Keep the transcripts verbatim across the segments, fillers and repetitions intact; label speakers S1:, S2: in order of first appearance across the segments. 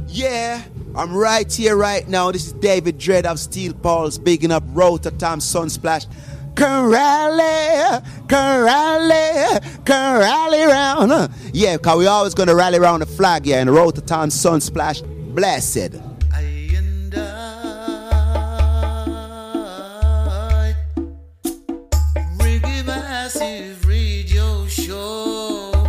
S1: Yeah, I'm right here right now. This is David Dredd of Steel Pulse, bigging up Rototom Sunsplash. Can rally, can rally, can rally round. Huh? Yeah, because we always going to rally around the flag, yeah, and Rototom Sunsplash. Blessed.
S2: I and I, Reggae Massive Radio Show.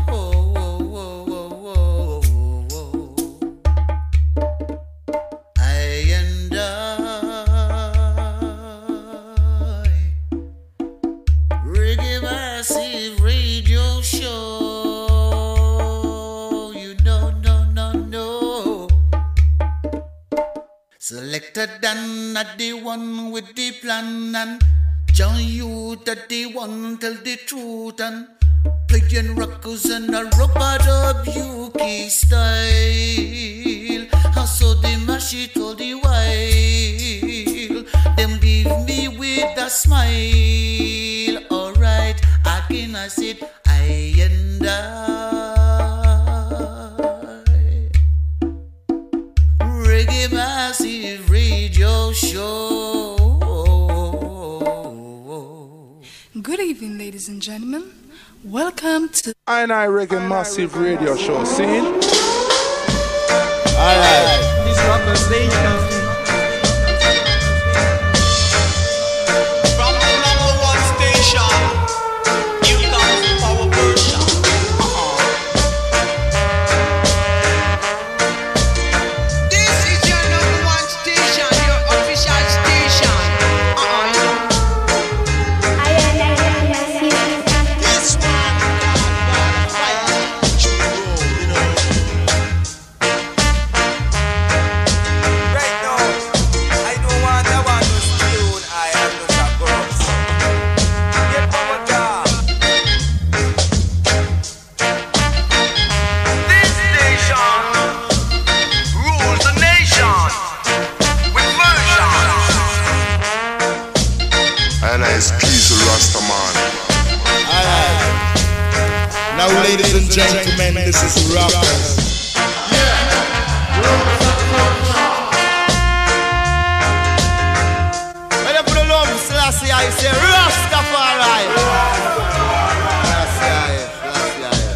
S2: Selected Dan at the one with the plan and John Youth at the one tell the truth and playing rockers and a rubber dub U K style. And so they mash it all the while. Them give me with a smile. Alright, again I said I and I. Reggae Massive Radio Show.
S3: Good evening, ladies and gentlemen. Welcome to
S4: I and I Reggae Massive Radio Show. Scene.
S1: Alright.
S5: This rocker station.
S6: From the number one station, you comes the power version. Uh-uh. This is your number one station, your official station. Uh-uh. This one got fire. You know.
S7: Right now, I don't want that one to tune. I am the Sakos. Get power down.
S6: This station rules the nation with version.
S8: And it's Keith Rastaman.
S9: Alright. Now, ladies and gentlemen, this is Rockers.
S7: When you put a love, Selassie, I say Rastafari. Selassie, Selassie.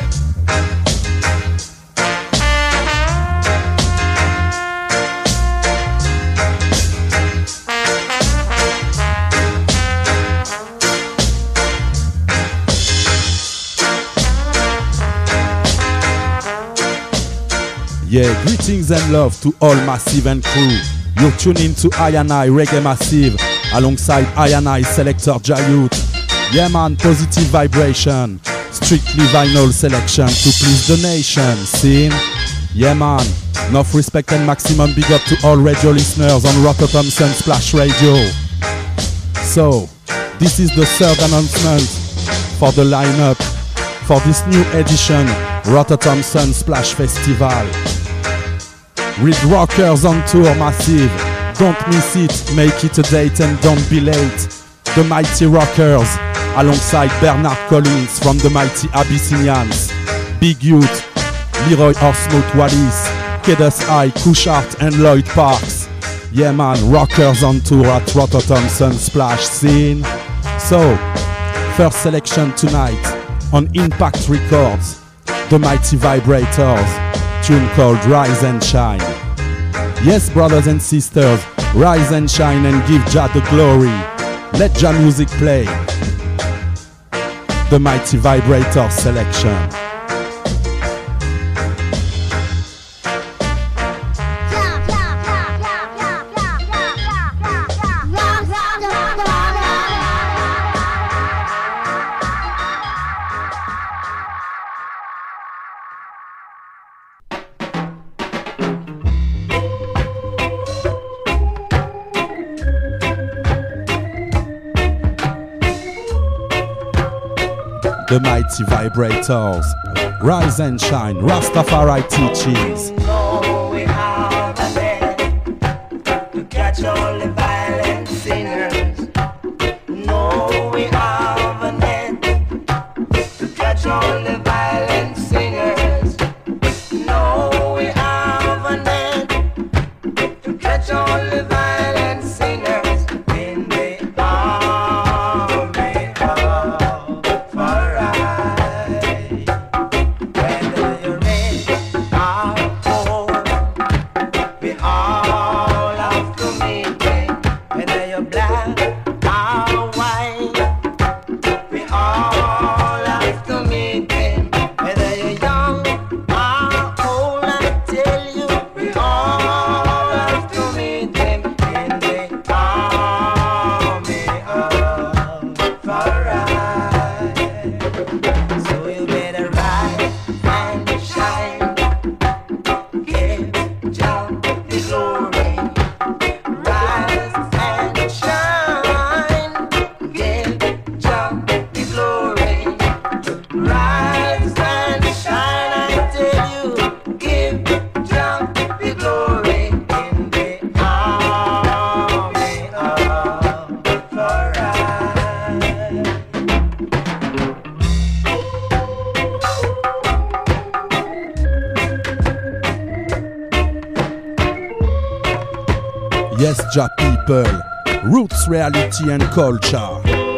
S10: Yeah, greetings and love to all Massive and crew. You're tuning to I and I Reggae Massive alongside I and I Selector Jayut. Yeah man, positive vibration, strictly vinyl selection to please the nation. Scene? Yeah man, enough respect and maximum big up to all radio listeners on Rototom Sunsplash Radio. So, this is the third announcement for the lineup for this new edition Rototom Sunsplash Festival. With rockers on tour Massive, don't miss it, make it a date and don't be late. The Mighty Rockers, alongside Bernard Collins from the Mighty Abyssinians, Big Youth, Leroy Horsmouth Wallis, Kedas I, Kushart and Lloyd Parks. Yeah man, rockers on tour at Rototom Sunsplash. Scene. So, first selection tonight on Impact Records, the Mighty Vibrators, tune called Rise and Shine. Yes, brothers and sisters, rise and shine and give Jah the glory. Let Jah music play. The Mighty Vibrator selection. The Mighty Vibrators, Rise and Shine, Rastafari Teachings.
S11: No, we have a net to catch all the violent sinners. No, we have a net to catch all the violent singers. No, we have a net.
S10: Yes, Ja people, roots, reality and culture.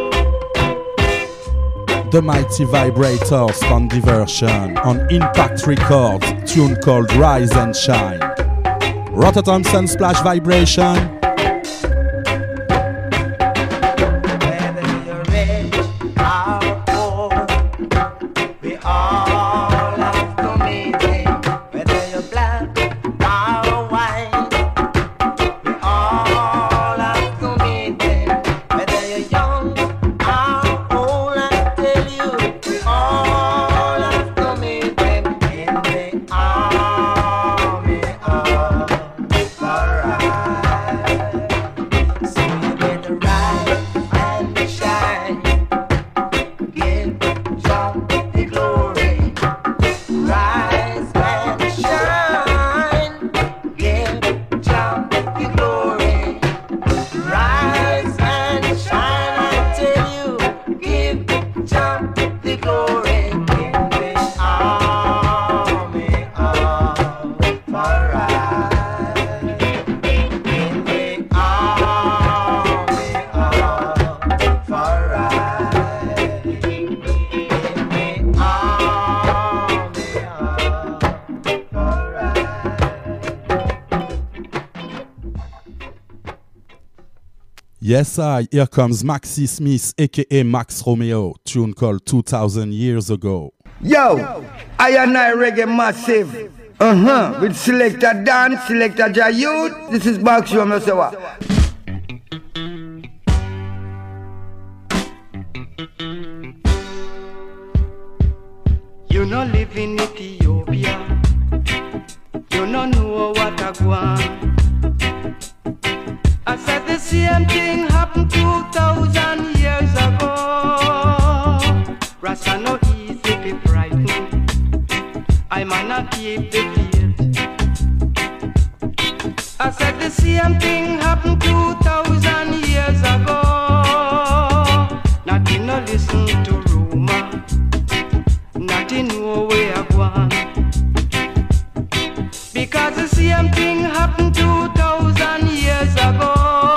S10: The Mighty Vibrators on Diversion on Impact Records, tune called Rise and Shine. Rotterdam Sunsplash Vibration. Yes, I. Here comes Maxi Smith, aka Max Romeo, tune called two thousand Years Ago.
S5: Yo, I and I Reggae Massive. Uh huh. With Selector Dan, Selector Ja Youth. This is Max Romeo. So what?
S12: You no live in Ethiopia. You no know what I want. I said the same thing happened two thousand years ago. Rasta no easy be frightened. I might not keep the faith. I said the same thing happened two thousand years ago. Nothing no listen to rumor. Nothing know where I want. Because the same thing happened two thousand years ago.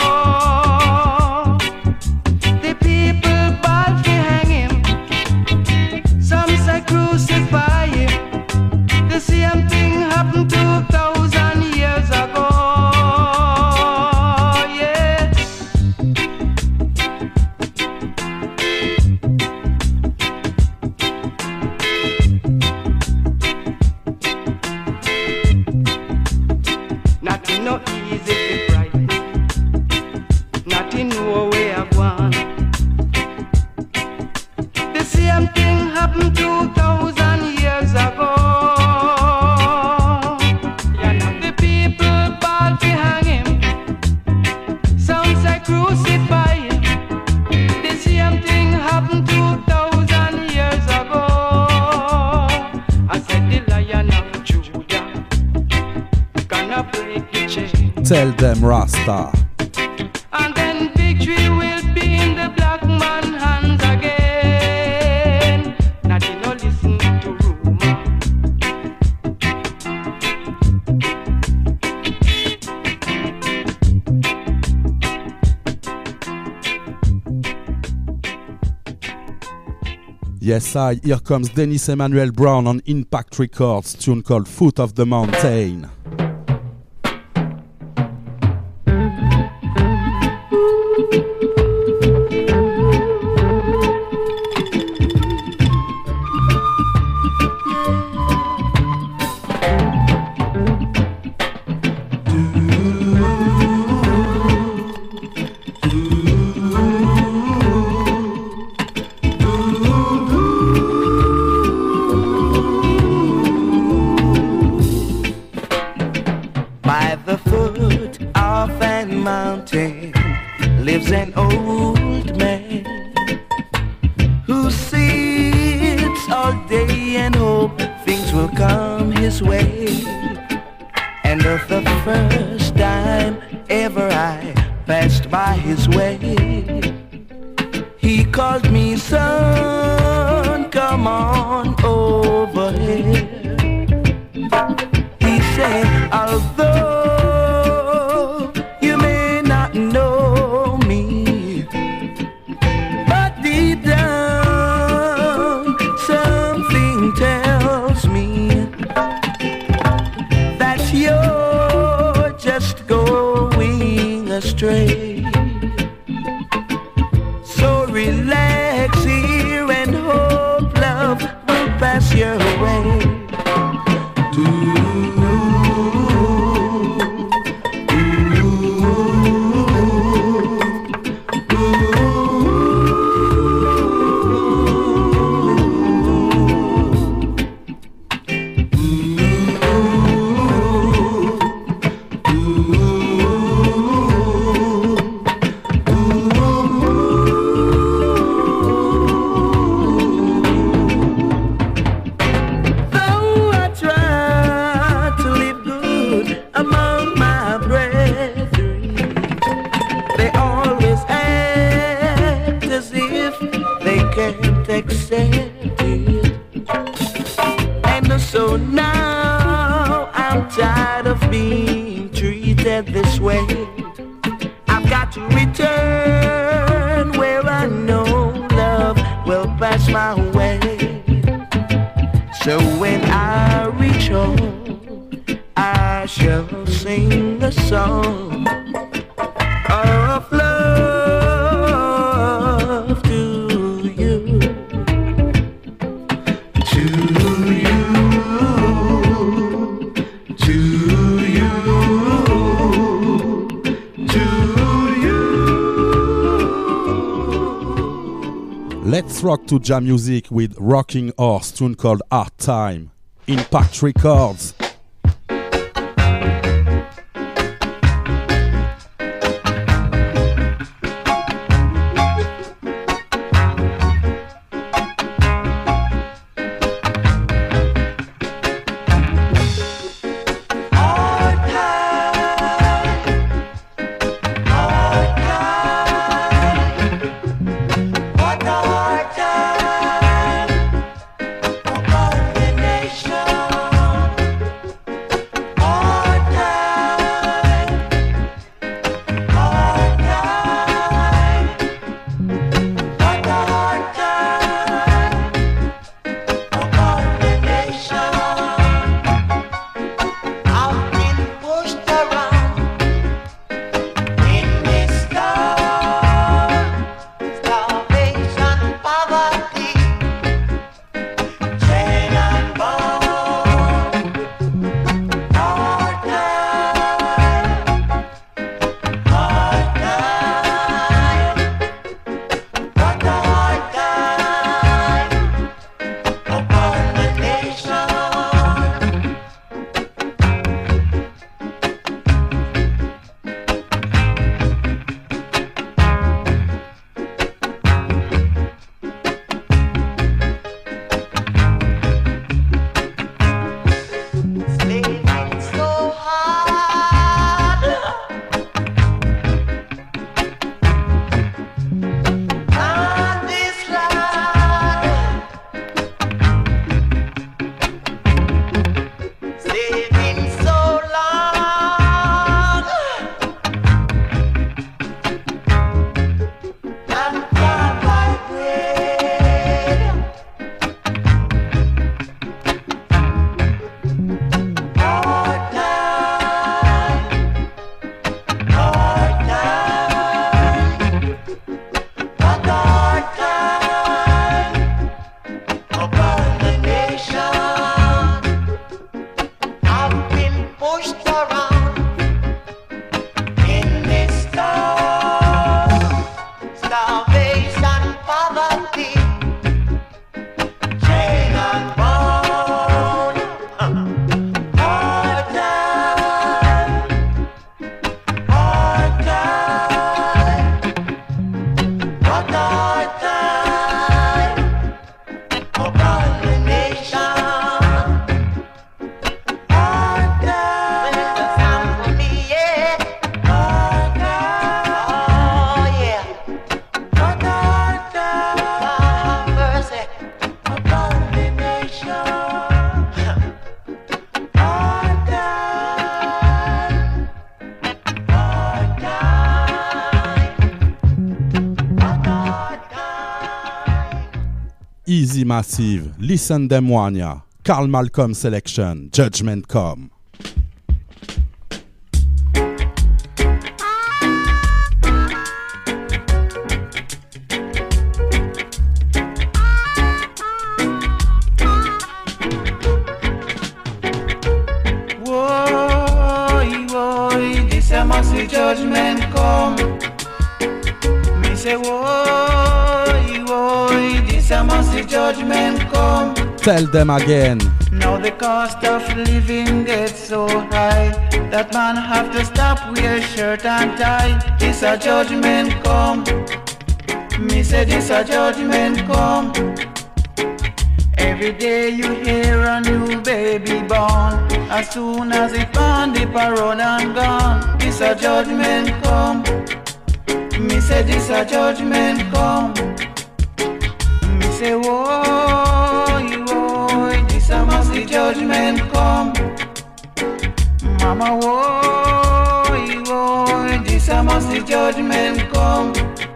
S12: Crucify him. The same thing happened two thousand years ago. Yeah. Nothing no easy to bright. Nothing no way I want. The same thing happened two thousand years ago. Yeah, the people bought to hang him. Some say crucify him. The same thing happened two thousand years ago. I said the Lion of Judah gonna break the chain.
S10: Tell them Rasta.
S12: And then victory will be in the black man's hands again. Nothing no listen to rumor.
S10: Yes, I. Here comes Dennis Emmanuel Brown on Impact Records, tune called Foot of the Mountain.
S12: Lives an old man who sits all day and hope things will come his way. And of the first time ever I passed by his way, he called me, son, come on over here. He said, although you may
S11: astray. So relax here and hope love will pass your way. This way, I've got to return where I know love will pass my way. So when I reach home, I shall sing a song of love to you, to you, to you.
S10: Let's rock to jam music with Rocking Horse, tune called Hard Time. Impact Records. Easy Massive, Listen Them Wanya, Carl Malcolm Selection, Judgment Come.
S12: judgment come. Me say, whoa, whoa, this a must the judgment come.
S10: Tell them again.
S12: Now the cost of living gets so high that man have to stop wear shirt and tie. This a judgment come. Me say this a judgment come. Every day you hear a new baby born. As soon as it born, the run and gone. This a judgment come. Me say this a judgment come. Me say whoa, whoa, this a must the judgment come. Mama whoa, whoa, this a must the judgment come.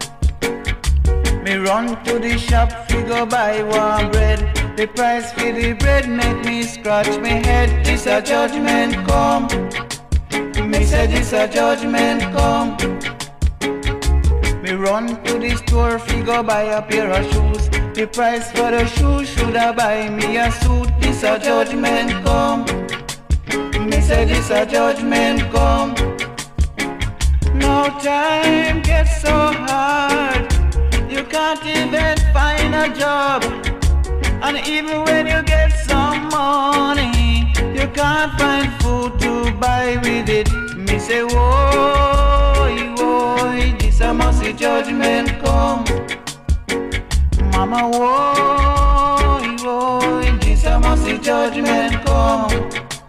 S12: Me run to the shop, fi go buy one bread. The price for the bread make me scratch me head. This a judgment come. Me say this a judgment come. Me run to the store, fi go buy a pair of shoes. The price for the shoes shoulda buy me a suit. This a judgment come. Me say this a judgment come. Now time gets so hard, you can't even find a job. And even when you get some money, you can't find food to buy with it. Me say, whoa, whoa, this a must the judgment come. Mama, whoa, whoa, this a must the judgment come.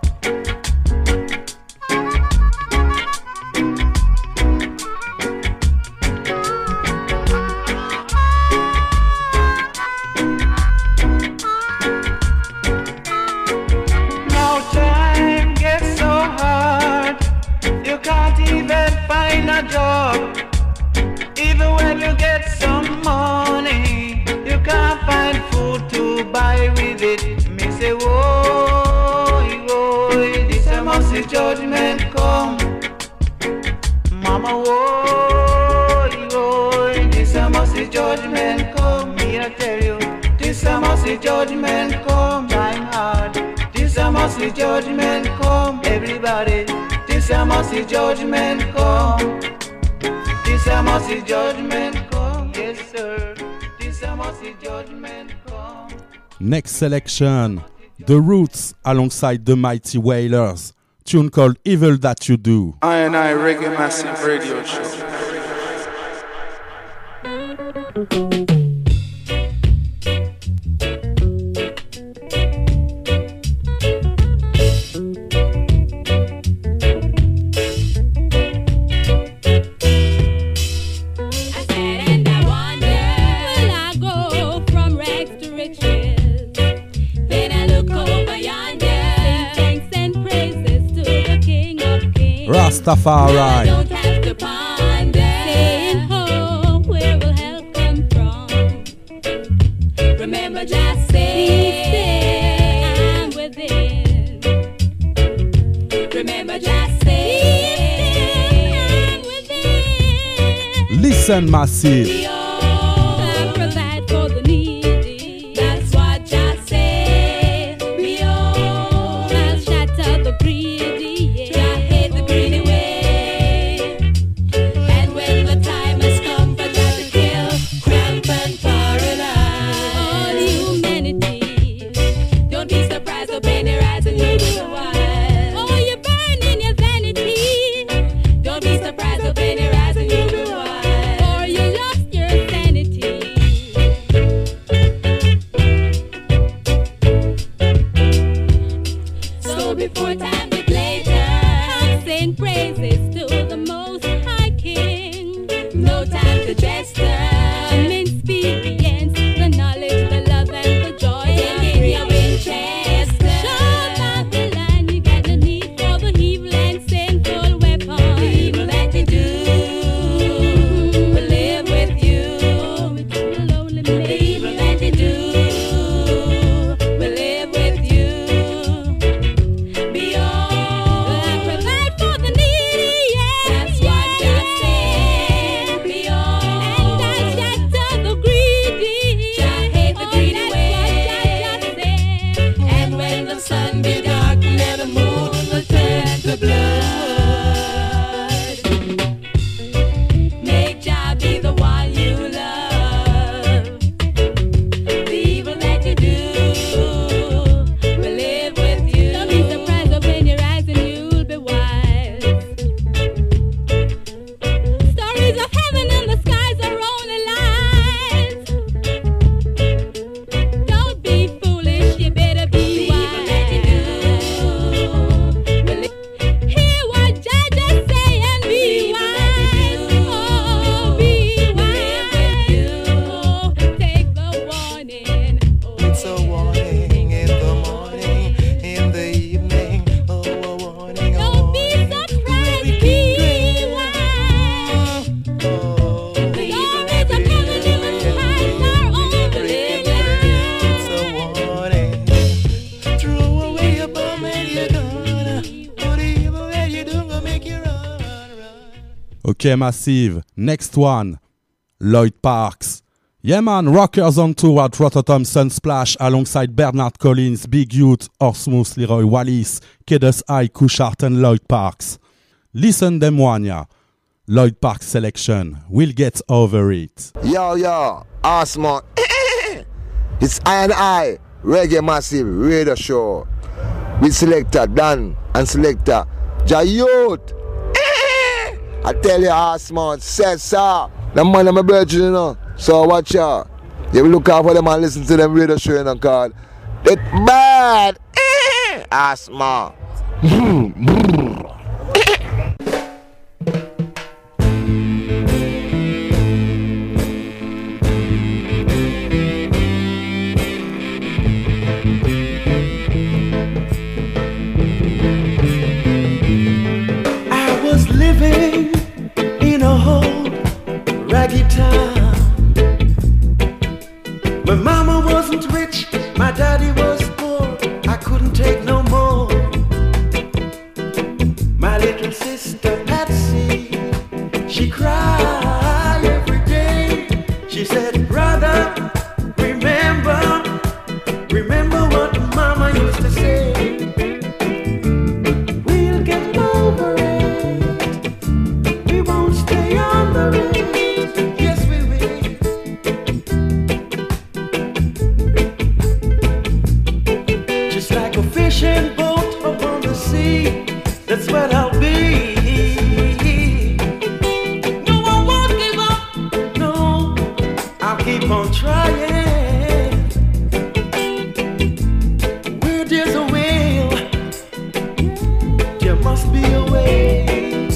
S12: Job. Even when you get some money, you can't find food to buy with it. Me say, whoa, whoa, this a must the judgment come. Mama, whoa, whoa, this a must the judgment come. Me I tell you, this a must the judgment come. Time hard, this a must the judgment come. Everybody, this a must the judgment come. This a must the judgment come. Yes sir, this a must the judgment come.
S10: Next selection, The Roots alongside the Mighty Wailers. Tune called Evil That You Do.
S4: I and I Reggae Massive Radio Show.
S10: Rastafari.
S13: Don't have to ponder, saying, oh, where will help come from? Remember, just say, I'm within. Remember, just say, I'm within.
S10: Listen, Massive.
S13: Provide for the needy, yeah. That's what God said. Be all.
S10: Okay, Massive. Next one, Lloyd Parks. Yeah, man, rockers on tour at Rototom Sunsplash alongside Bernard Collins, Big Youth, Orsmouth, Leroy Wallis, Kedes I, Kushart and Lloyd Parks. Listen them one, yeah. Lloyd Parks selection. We'll get over it.
S14: Yo, yo, Osmo. It's I and I, Reggae Massive Radio Show. With Selector Dan and Selector Jayut. I tell you, Osmo, says so. The man of my birthday, you know. So watch out. You will look out for them and listen to them radio show, you know, called It's Bad. Osmo.
S15: I was living in a whole raggy town. My mama wasn't rich, my daddy was poor. I couldn't take no more. My little sister Patsy, she cried every day. She said, brother, remember, remember what mama used to say. We'll get over it, we won't stay under it. Yes, we will. Just like a fishing boat upon the sea, that's what I'll be. No, I won't give up. No, I'll keep on trying. Where there's a will, there must be a way.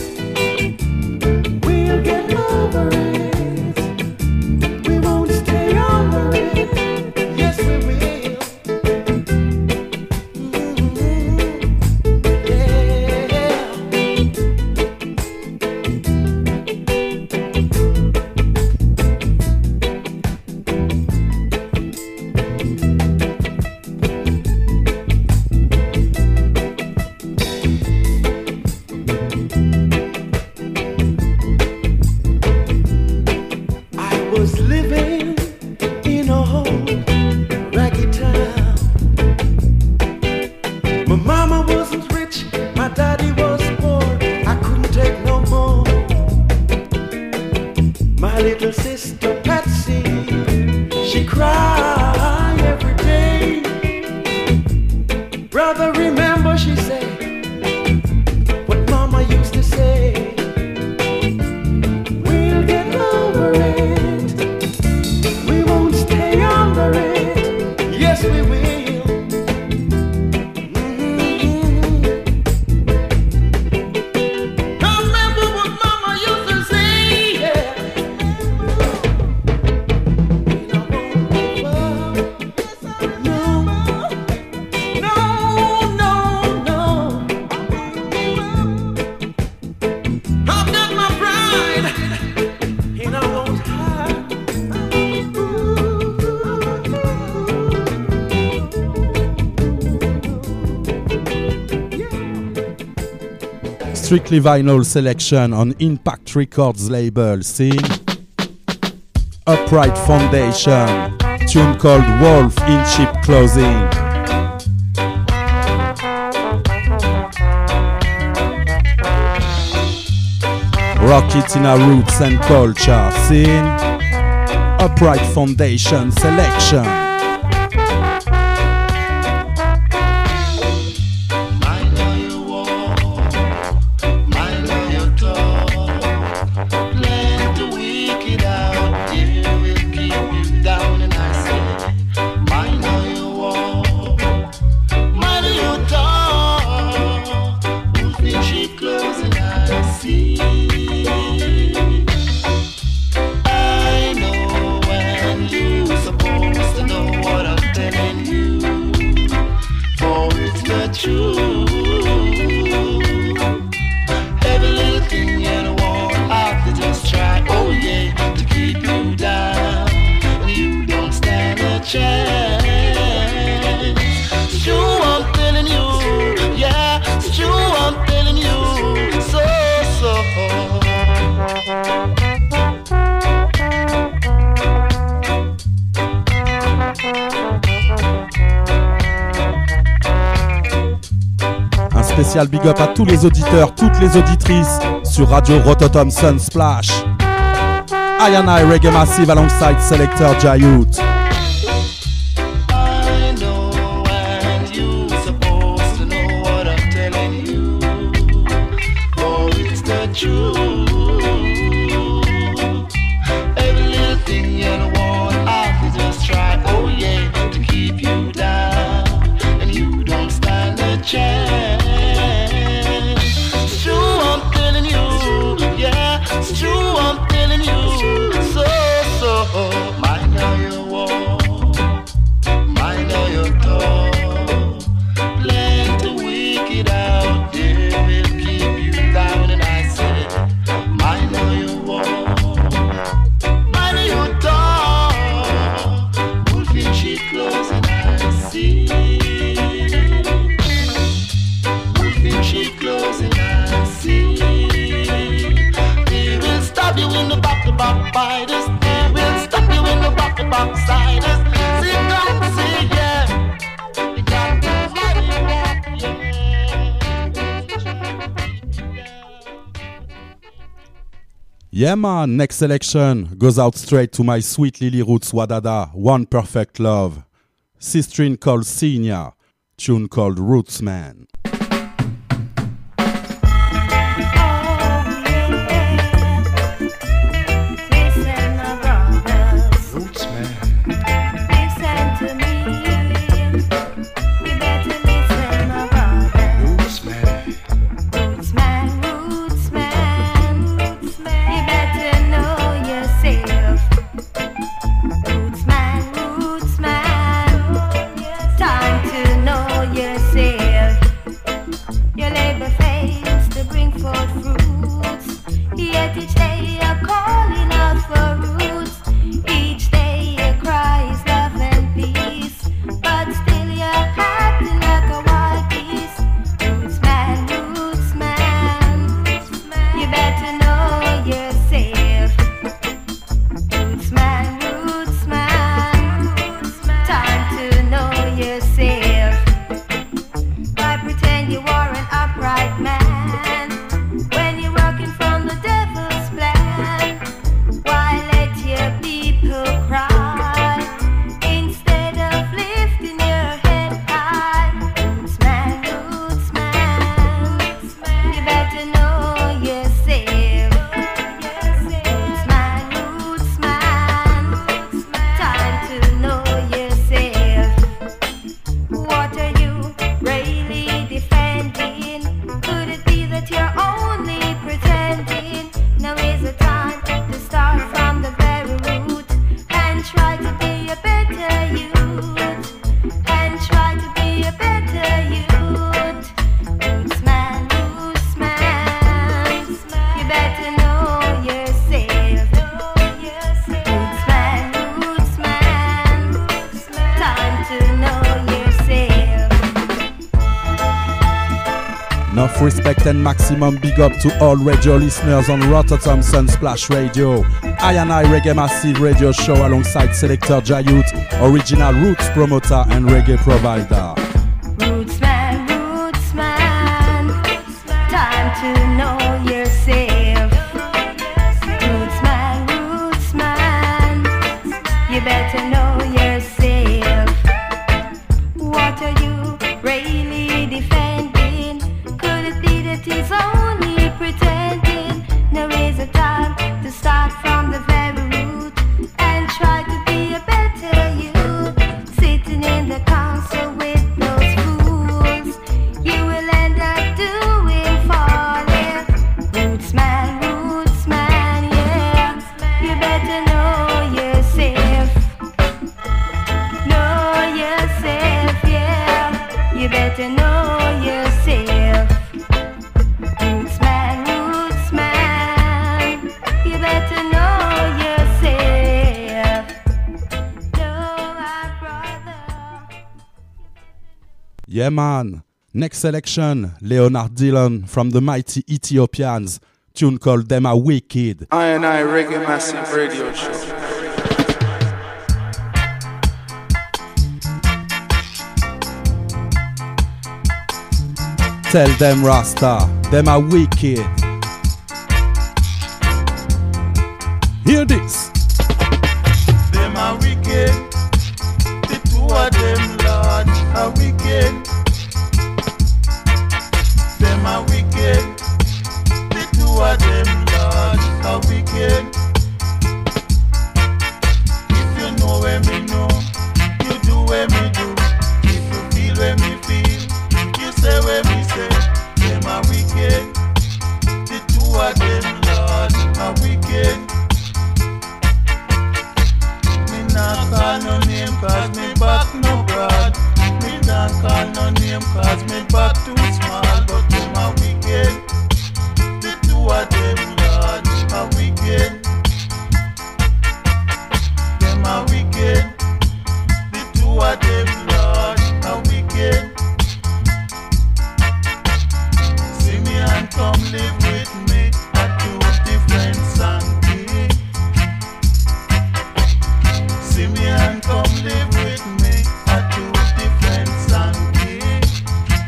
S15: We'll get over it, we won't stay under it. Yes, we will. I was living in a whole raggy town. My mama wasn't rich, my daddy was poor. I couldn't take no more. My little sister Patsy, she cried every day. Brother, remember, she said, what mama used to say. We'll get over it, we won't stay under it. Yes, we will. Mhm. Remember what mama used to say, yeah. No, no, no, no. I've got my pride, and I won't hide.
S10: Strictly vinyl selection on Impact Records label. See? Upright Foundation. Tune called Wolf in Cheap Clothing. Rock it in our roots and culture. See? Upright Foundation selection.
S2: I know when you supposed to know.
S10: spécial big up à tous les auditeurs, toutes les auditrices sur Radio Rototom Sunsplash. I and I Reggae Massive alongside Selector Jayut.
S16: I know and you supposed to know what I'm telling you. Oh, it's the truth. Every little thing you want, I have to just try, oh yeah, to keep you down. And you don't stand a chance. It's true, I'm telling you. Yeah, it's true, I'm telling you. So, so, mind how you walk, mind how you talk. Plenty wicked out there will keep you down. And I say, mind how you walk, mind how you talk. Wolf in sheep clothes and I see. Wolf in sheep clothes and I see. They will stab you in the back, the backbiters. They will stab you in the back, the backsiders. See, come see, yeah. You got to fight it back,
S10: Yeah man, next selection goes out straight to my sweet Lily Roots Wadada, One Perfect Love. Sistrin called Senior, tune called Rootsman. Enough respect and maximum big up to all radio listeners on Rototom Sunsplash Radio. I and I Reggae Massive Radio Show alongside Selector Jayut, original roots promoter and reggae provider.
S17: Rootsman, Rootsman, time to know yourself. Rootsman, Rootsman, you better know yourself. What are you really defending? Could it be that he's only pretending? There is a time to start from the very root and try to be a better you. Sitting in the council with those fools, you will end up doing falling. Rootsman, Rootsman, yeah, you better know yourself. Know yourself, yeah, you better know yourself. Rootsman, Rootsman, you better know yourself. Know my brother.
S10: Yeah man, next selection, Leonard Dillon from the mighty Ethiopians, tune called Them Are Wicked.
S4: I and I Reggae Massive Radio Show.
S10: Tell them Rasta, them are wicked. Hear this.
S18: Them are wicked. The two of them, Lord, are wicked. Them are wicked. The two of them, Lord, are wicked. If you know where me know, you do where me do. If you feel where me feel, you say where me say. Them are wicked. The two of them, Lord, are wicked. Not call no name cause me back no broad. Me not call no name cause me back too small. But them are wicked. The two of them, Lord, are wicked. Them are wicked. The two of them, Lord, are wicked. See me and come live with me at two different sanctuaries. See me and come live with me at two different sanctuaries.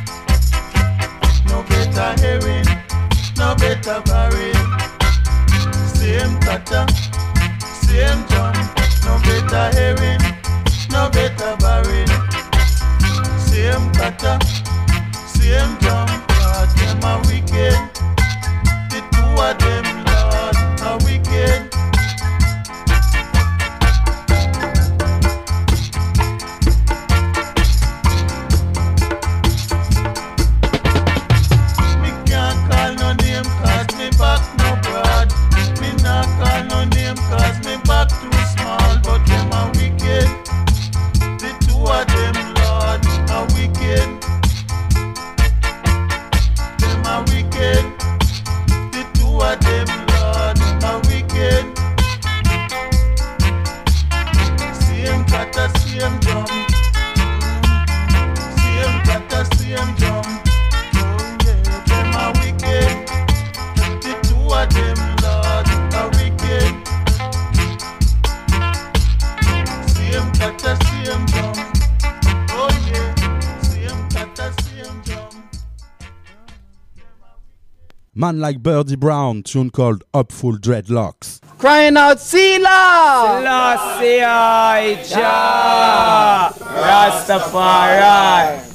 S18: No better hearing, no better barring. Same cutter, same jump. No better hearing, no better barring. Same cutter, same jump. God, them are wicked. The two of them, Lord, are wicked. Back no broad. Me not call no name cause me back too small. But them are wicked. The two of them, Lord, are wicked. Them are wicked. The two of them, Lord, are wicked. Same cutter, same drum. Same cutter, same drum. Oh yeah, them are wicked. Two of them, Lord, are wicked. Same cutter, same drum. Oh yeah, same cutter, same drum.
S10: Man like Birdie Brown, tune called Upful Dreadlocks.
S19: Crying out, Sila! Selassie, I, Jah, Rastafari.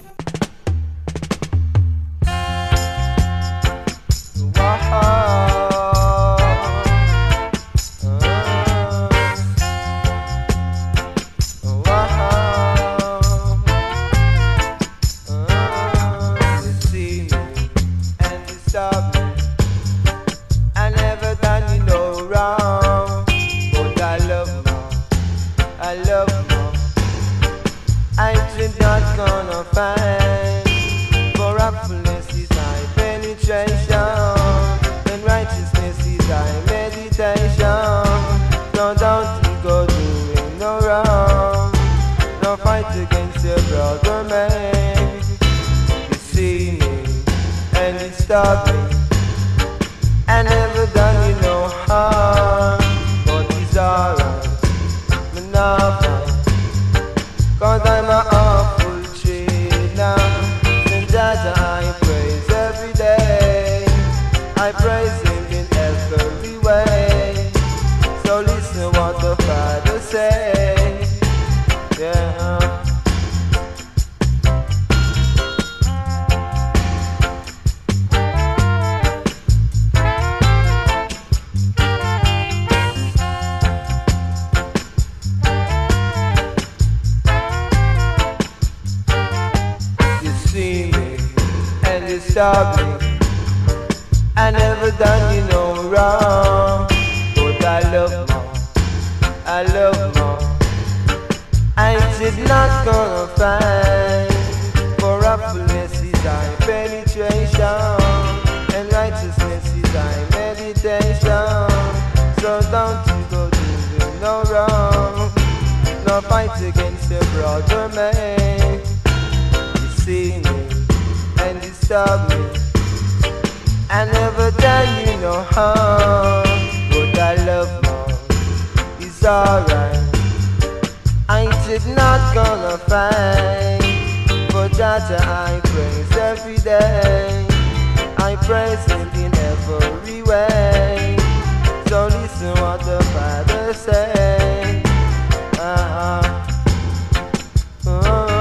S19: Stop me. I never done you no harm, but it's alright. Me not fight, cause I'm a awful trade now. And Jaja I praise every day. I praise him in every way. So listen what the Father say. Yeah. Stop me. I never done you no wrong, but I love more, I love more. I did not gonna find, for happiness is thy penetration, and righteousness is thy meditation. So don't you go doing no wrong, no fight against your brother man. You see me and disturb me. I never done you no harm, but I love more. It's alright. I did not gonna find, For that I praise every day. I praise Him in every way. So listen what the Father say. Uh-huh. Oh.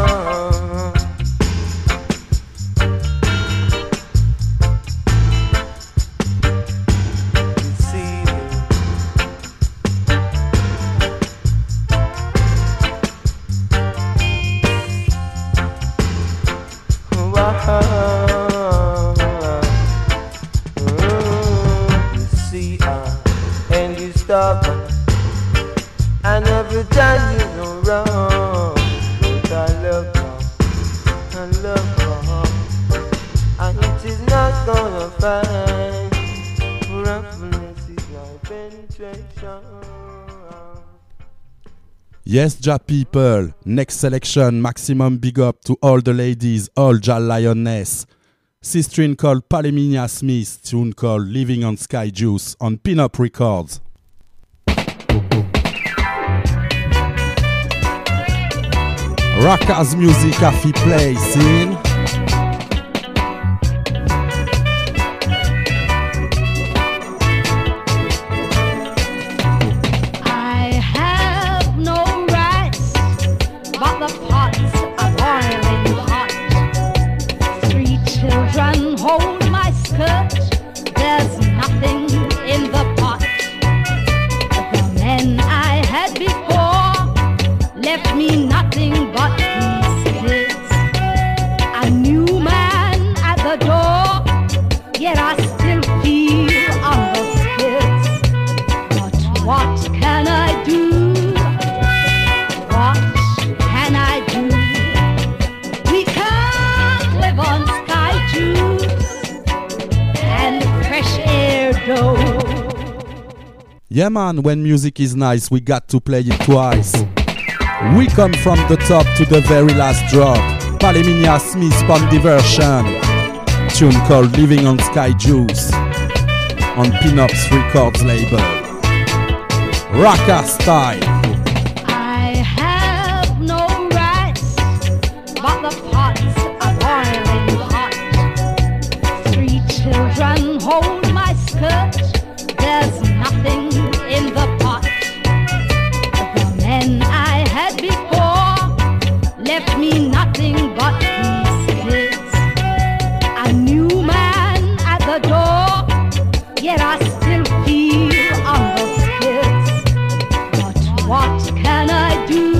S19: And every time you know wrong, but I love God, I love God, and it is not gonna find roughness is like penetration.
S10: Yes, Ja people, next selection, maximum big up to all the ladies, all Ja Lioness. Sistrin called Paleminia Smith, tune called Living on Sky Juice on Pin-Up Records. Rockers music afi play, sin.
S17: I have no rights, but the pots are boiling hot. Three children hold my skirt. There's nothing in the pot. The men I had before left me nothing but these kids. A new man at the door, yet I still feel on the skids. But what can I do? What can I do? We can't live on sky juice and fresh air dough.
S10: Yeah man, when music is nice, we got to play it twice. We come from the top to the very last drop. Paleminia Smith on diversion. Tune called Living on Sky Juice on Pin-Ups Records label. Rocker style.
S17: I have no rights, but the pots are boiling hot. Three children hold my skirt. There's nothing in the pot. The men I had before left me nothing but these kids. A new man at the door, yet I still feel on the skids. But what can I do?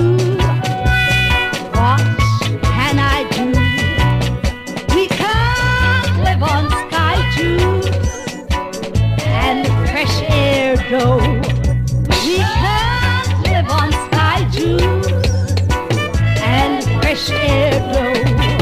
S17: What can I do? We can't live on sky juice and fresh air dough. We can't live on sky juice and fresh air dough.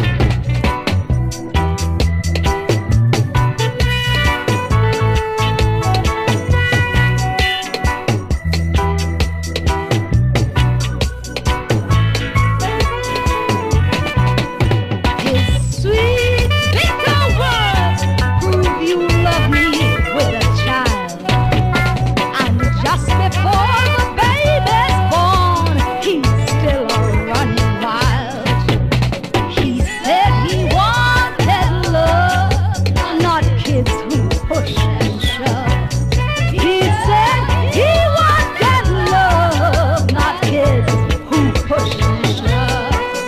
S17: His sweet bitter words prove you love me with a child. And just before the baby's born, he's still a running wild. He said he wanted love, not kids who push and shove. He said he wanted love, not kids who push and shove.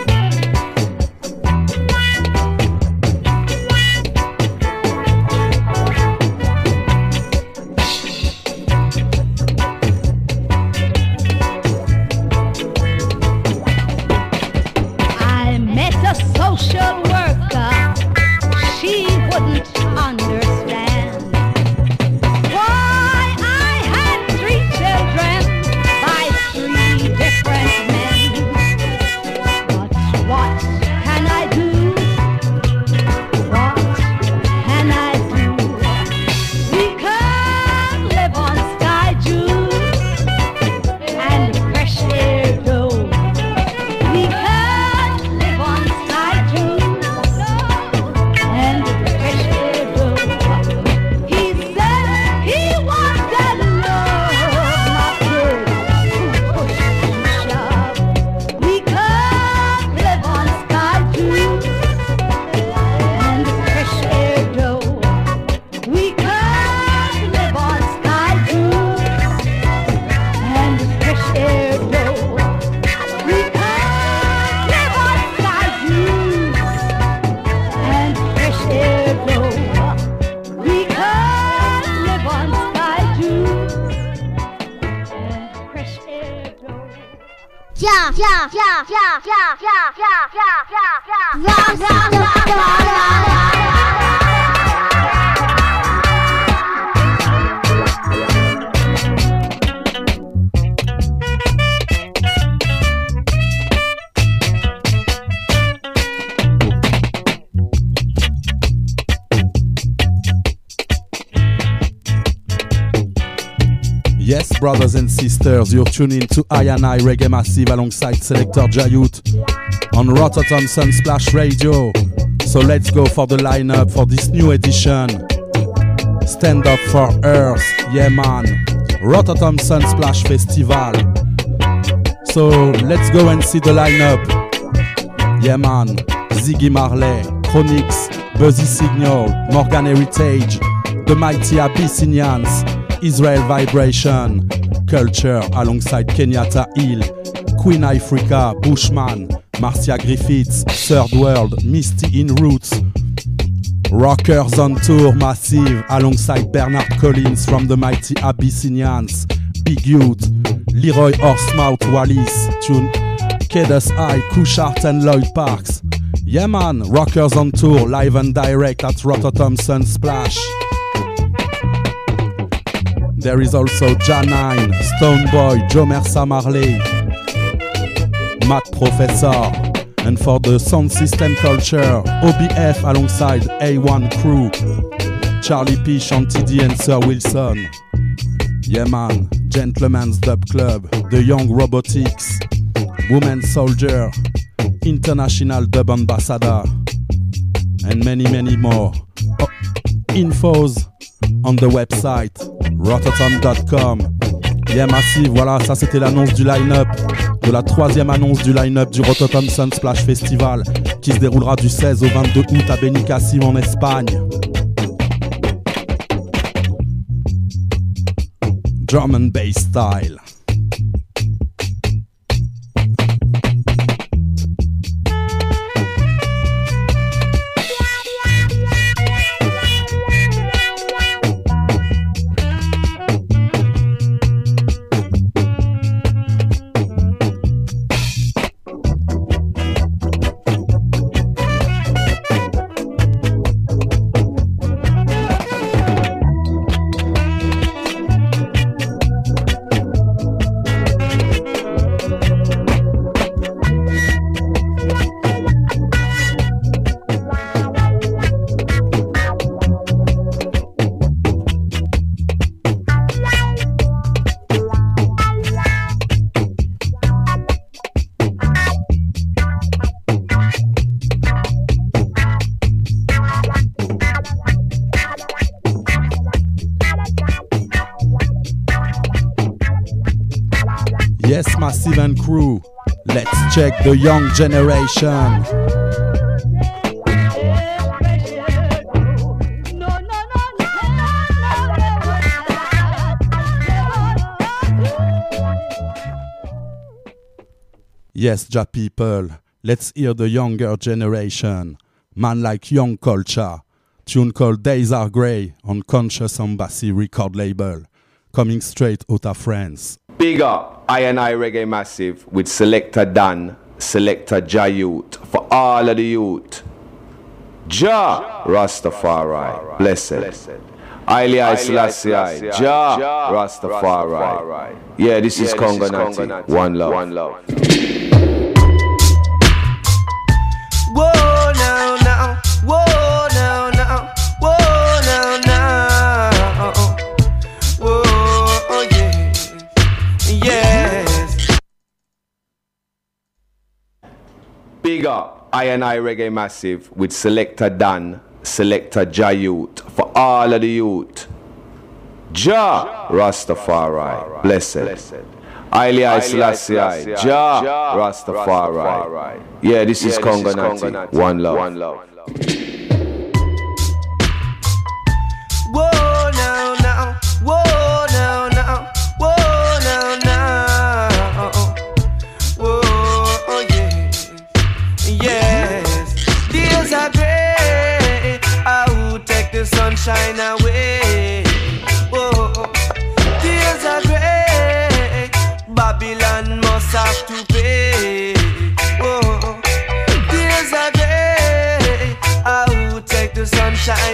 S17: I met a social worker, she wouldn't understand why I had three children by three different men. But what can I do? What can I do? We can't live on sky juice and fresh air dough. We can't live on sky juice and fresh air yeah, yeah, yeah, yeah, yeah, yeah, yeah, yeah, yeah.
S10: Yes, brothers and sisters, you're tuning to I and I Reggae Massive alongside Selector Jayut on Rotterdam Sunsplash Radio. So let's go for the lineup for this new edition. Stand Up for Earth, yeah man, Rotterdam Sunsplash Festival. So let's go and see the lineup. Yeah man, Ziggy Marley, Chronix, Buzzy Signal, Morgan Heritage, The Mighty Abyssinians, Israel Vibration, Culture alongside Kenyatta Hill, Queen Africa, Bushman, Marcia Griffiths, Third World, Misty in Roots, Rockers on Tour Massive alongside Bernard Collins from the Mighty Abyssinians, Big Youth, Leroy Horsemouth Wallis, Tune, Kedus Eye, Kushart and Lloyd Parks. Yeah man, Rockers on Tour live and direct at Rotterdam Sunsplash. There is also Janine, Stoneboy, Joe Mersa Marley, Matt Professor, and for the sound system culture, O B F alongside A one Crew, Charlie P, Shanty D and Sir Wilson. Yeah man, Gentleman's Dub Club, The Young Robotics, Woman Soldier, International Dub Ambassador, and many many more. Oh, infos on the website rotterdam dot com. Yeah Massive, voilà, ça c'était l'annonce du line-up, de la troisième annonce du line-up du Rotterdam Sunsplash Festival qui se déroulera du seize au vingt-deux août à Benicassim en Espagne. Drum and bass style. Yes, Massive and Crew, let's check the young generation. Yes, Ja people, let's hear the younger generation. Man like Young Culture, tune called Days Are Grey on Conscious Embassy record label, coming straight out of France.
S20: Big up I and I Reggae Massive with Selector Dan, Selector Jayut, for all of the youth. Ja Rastafari, blessed. Haile Selassie, Ja Rastafari. Yeah, this is Congo Natty. One love. One love.
S19: Whoa, now, now. Whoa, now, now. Whoa, now, now. Whoa, yeah. Yes.
S20: Big up I and I Reggae Massive with Selector Dan, Selector Jayut, for all of the youth. Ja Rastafari, blessed. Haile Selassie, Ja Rastafari. Yeah, this is Congo Natty. One love. One love.
S19: Whoa, now, now. Whoa, now, now. Whoa, now, now. Whoa, yeah. Yes. Days are gray. I will take the sunshine away. Whoa. Days are gray. Babylon must have to pay.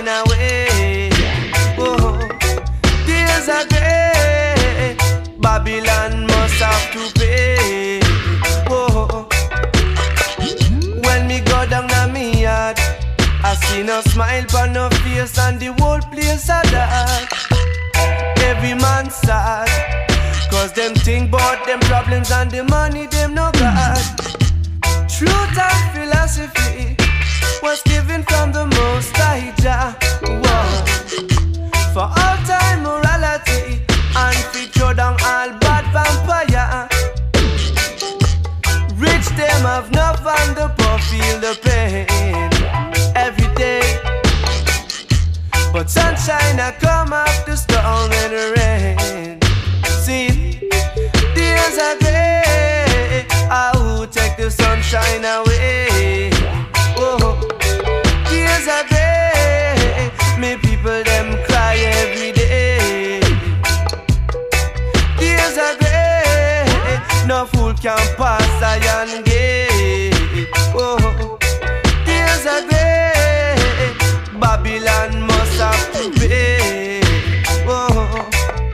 S19: sunshine away. Oh, days are gray, Babylon must have to pay. Oh, when me go down to me yard, I see no smile on no face and the whole place a dark. Every man sad, cause them think about them problems and the money them no got. Truth and philosophy was given from the Most High Jah. For all time morality and feature down all bad vampire. Rich them have enough and the poor feel the pain every day. But sunshine I come after storm and rain. See, days are gray, I will take the sunshine away. Oh, days are gray, me people them cry every day. Days are gray, no fool can pass iron gate. Oh, days are gray, Babylon must have to pay. Oh,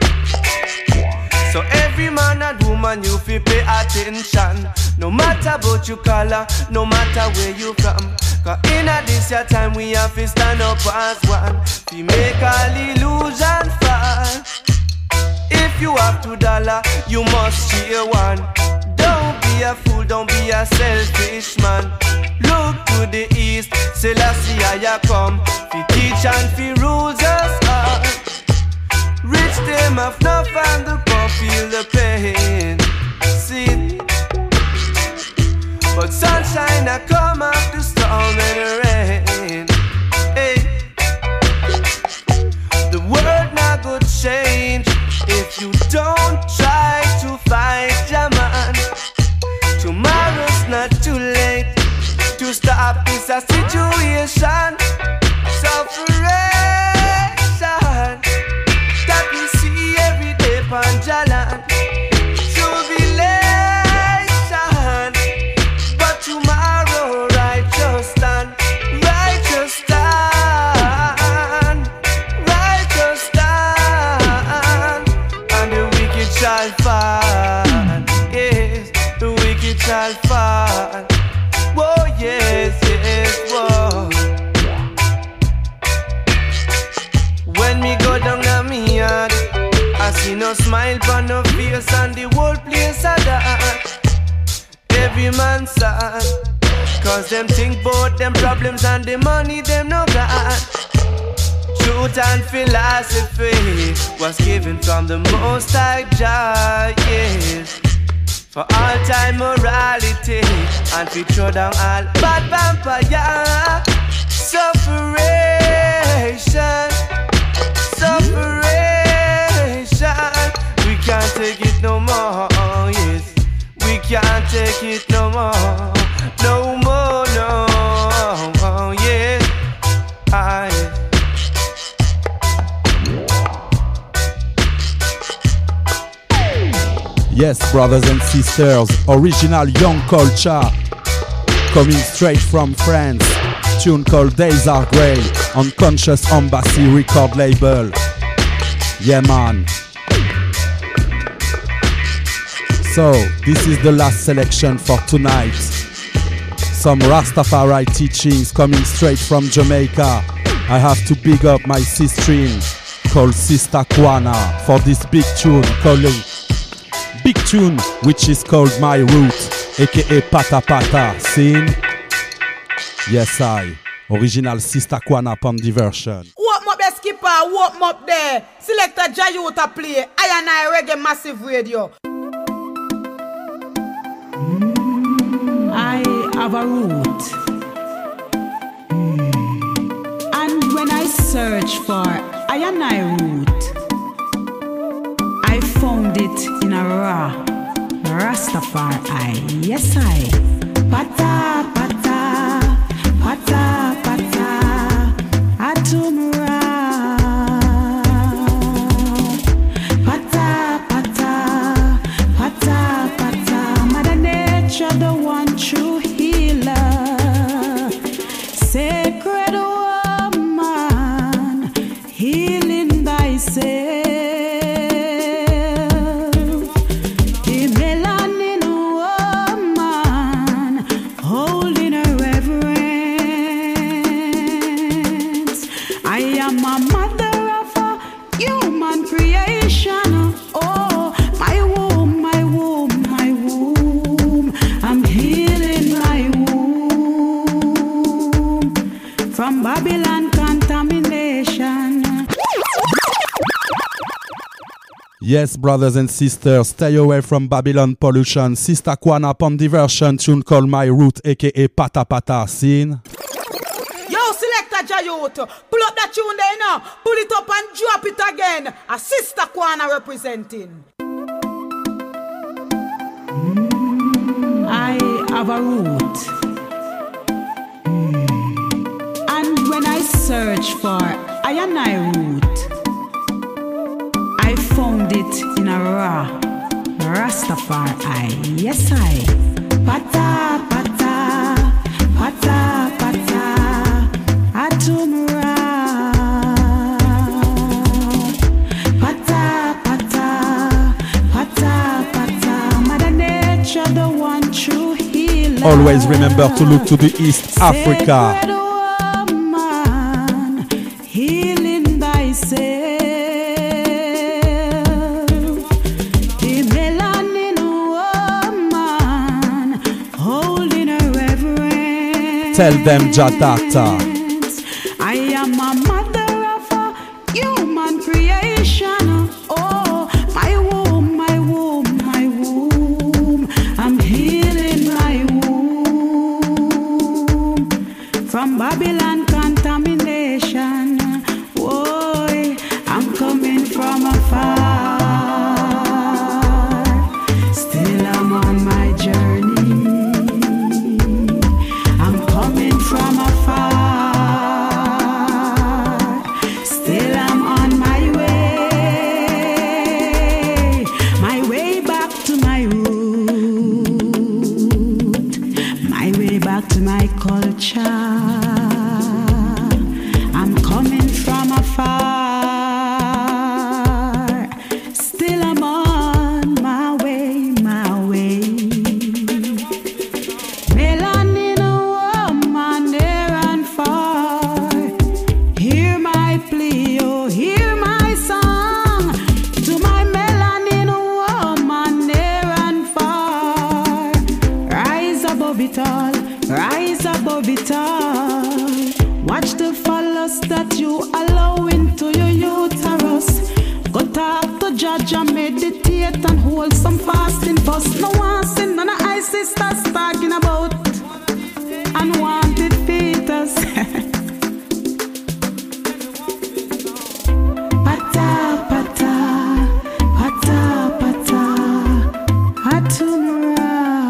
S19: so every man and woman you fi pay attention. No matter about your color, no matter where you from. Cause in a this your time we have to stand up as one. We make all illusion fall. If you have two dollar, you must share one. Don't be a fool, don't be a selfish man. Look to the east, Selassie I come. Fi teach and fi rules us all. Rich them have enough and the poor feel the pain. See, but sunshine I come after storm and rain. Hey, the world not go change if you don't try to fight your man. Tomorrow's not too late to stop this a situation. Sufferation that we see every day on Jalan. Jubilation, but tomorrow righteous stand, righteous stand, righteous stand, and the wicked shall fall. Yes, the wicked shall fall. Whoa, yes, yes, whoa. When me go down to me yard, I see no smile on no face and the whole place a dark. Every man sad, cause them think about them problems and the money them no got. Truth and philosophy was given from the Most High Jah, yes. For all time morality and we throw down all bad vampire. Sufferation, sufferation, we can't take it no more, yes. We can't take it no more, no more, no, yeah. I,
S10: Yes, brothers and sisters, original young culture coming straight from France. Tune called Days Are Grey on Conscious Embassy record label. Yeah, man. So, this is the last selection for tonight. Some Rastafari teachings coming straight from Jamaica. I have to big up my sister called Sister Kwana for this big tune calling Big tune which is called My Root, aka Pata Pata. Sing? Yes, I. Original Sister Kwana Pon Diversion.
S21: Walk up there, skipper, walk up there. Selector Jayuta play. I and I Reggae Massive Radio.
S22: I have a root. And when I search for I and I root, I found it in a raw Rastafari. Yes, I. Pata, pata, pata, pata, atumra. Pata, pata, pata, pata. Mother Nature, the one true healer. Sacred woman. am a mother of a human creation. Oh, my womb, my womb, my womb. I'm healing my womb from Babylon contamination.
S10: Yes, brothers and sisters, stay away from Babylon pollution. Sister Kwana upon diversion tune called My Root, aka Pata Pata. Scene.
S21: Yo, Selector Jayut, pull up that tune there now. Pull it up and drop it again. A Sister Kwana representing.
S22: Mm, I have a root. Mm. And when I search for I and I root, I found it in a raw Rastafari. Yes, I. Pata, pata, pata, pata, atumra. Pata, pata, pata, pata. Mother Nature, the one true healer.
S10: Always remember to look to the East Africa.
S22: Sacred woman, healing thyself.
S10: Tell them Jatata.
S22: I am a mother of a human creation. Oh, my womb, my womb, my womb. I'm healing my womb from Babylon contamination. Boy, I'm coming from afar. Still I'm on my journey. From afar, still I'm on my way, my way back to my root, my way back to my culture. I'm coming from afar, still I'm on my way, my way. Rise above it all. Watch the follows that you allow into your uterus. Go talk to judge and meditate and hold some fasting first. No one sin, none of I sisters talking about unwanted fetus. Pata, pata, pata, pata, atumra.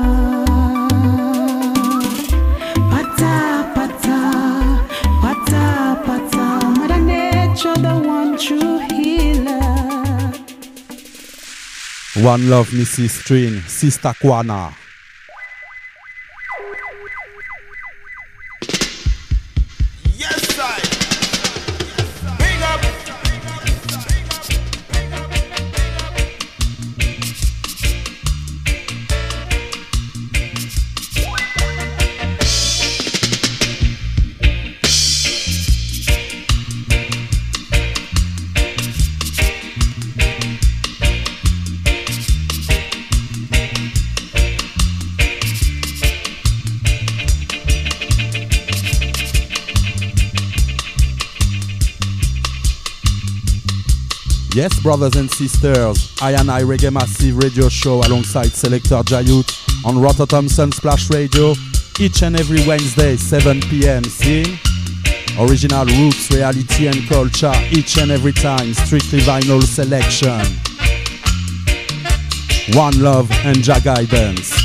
S22: The one true healer.
S10: One love, Missus String, Sister Kwana.
S7: Yes, I. Big up.
S10: Yes, brothers and sisters, I and I Reggae Massive radio show alongside Selector Jayut on Rotterdam Sunsplash Radio each and every Wednesday, seven p m See? Original roots, reality and culture each and every time, strictly vinyl selection. One love and Jah guidance.